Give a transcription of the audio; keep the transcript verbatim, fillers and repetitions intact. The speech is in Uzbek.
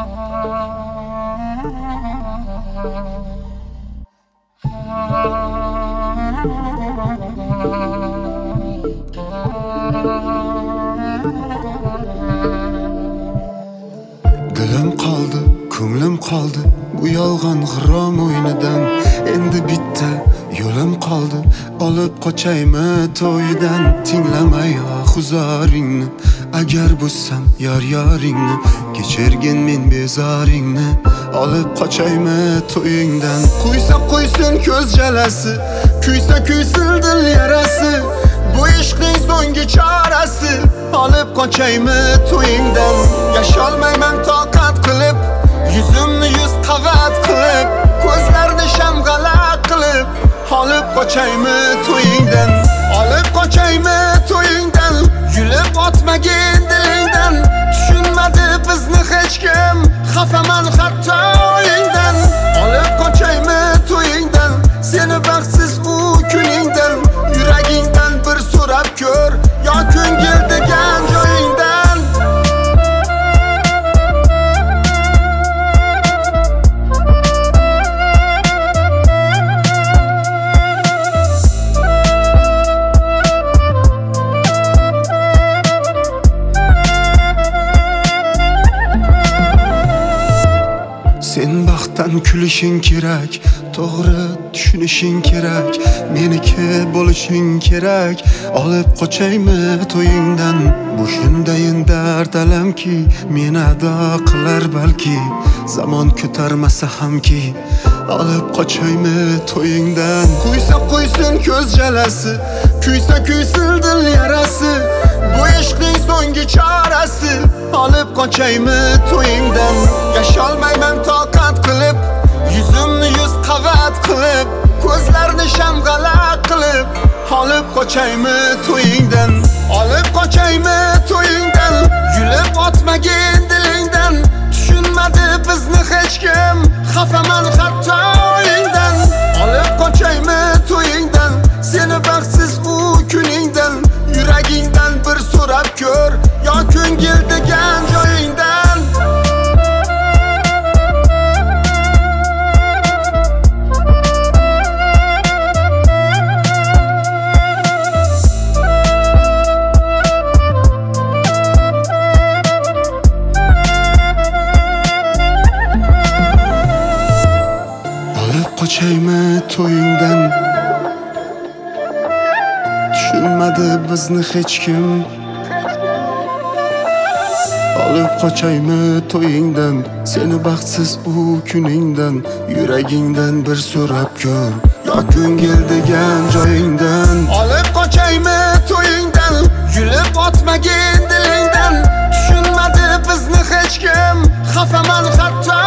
Dilim qoldi, ko'nglim qoldi bu yolg'on g'irrom o'yinidan. Endi bitta yo'lim qoldi, olib qochaymi to'yidan. Tinglamay huzoringni, agar bo'lsam yor yoringni, kechirgin men bezoringni, olib qochaymi to'yingdan. Quysa quysin ko'z jalasi, kuysa kuysin dil yarasi, bu ishqning so'nggi chorasi, olib qochaymi to'yingdan. Yasholmayman toqat qilib, yuzimni yuz qavat qilib, ko'zlarni shamg'ala qilib, olib qochaymi to'yingdan. Olib qochaymi to'yingdan, yulib otmagin dilingdan. Tushunmadi bizni hech kim, xafaman hatto o'yingdan. Olib qochaymi to'yingdan, seni baxtsiz u kuningdan. Yuragingdan bir so'rab ko'r, yo ko'ngil degan joyingdan. Sen baxtdan kulishing kerak, to'g'ri tushunishing kerak, meniki bo'lishing kerak. Olib qochaymi to'yingdan. Bu shundayin dard alamki, meni ado qilar balki, zamon ko'tarmasa hamki. Olib qochaymi to'yingdan. Quysa quysin ko'z jalasi, kuysa kuysin dil yarasi, bu ishqning so'nggi chorasi, olib qochaymi to'yingdan. Yasholmayman toqat qilib, yuzimni yuz qavat qilib, ko'zlarni shamg'ala qilib, olib qochaymi to'yingdan. Olib qochaymi to'yingdan, yulib otmagin dilingdan. Tushunmadi bizni hech kim, xafaman hatto o'yingdan. Olib qochaymi to'yingdan, seni baxtsiz u kuningdan. Yuragingdan bir so'rab ko'r, yo ko'ngil degan joyingdan. Qochaymi to'yingdan, tushunmadi bizni hech kim. Olib qochaymi to'yingdan, seni baxtsiz u kuningdan. Yuragingdan bir so'rab ko'r, yo ko'ngil degan joyingdan. Olib qochaymi to'yingdan, yulib otmagin dilingdan. Tushunmadi bizni hech kim, xafaman hatto